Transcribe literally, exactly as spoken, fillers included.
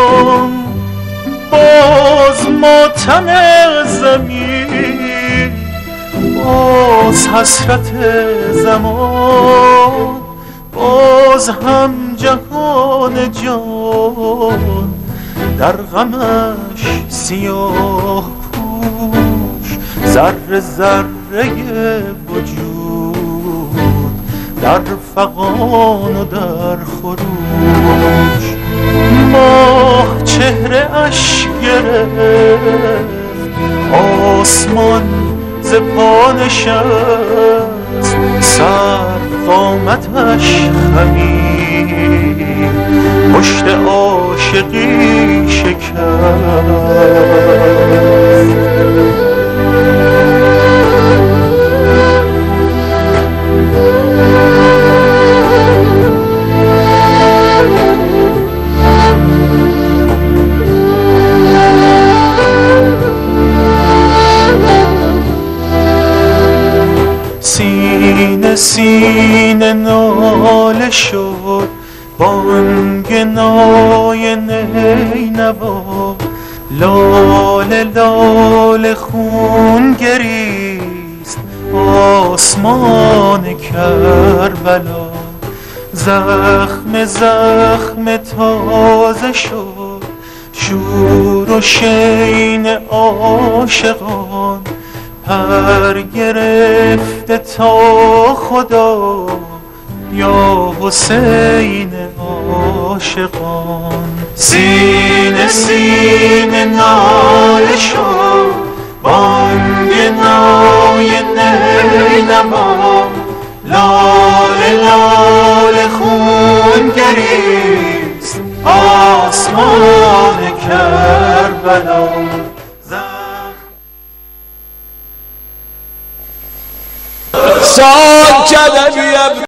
باز ماتم زمین، باز حسرت زمان، باز هم جهان جان در غمش سیاه پوش. ذره ذره وجود در فغان و در خروش. ماه چهره اش گرفت، آسمان ز پا نشست، سر قامتش خمید، پشت عاشقی شکست. سینه سینه ناله شد بانگ نای نینوا، لاله لاله خون گریست آسمان کربلا. زخم زخم تازه شد شور و شین عاشقان، پر گرفته تا خدا یا حسین عاشقان. سینه سینه ناله شد بانگ نای نینوا، لاله لاله خون گریست آسمان کربلا. سال کدمی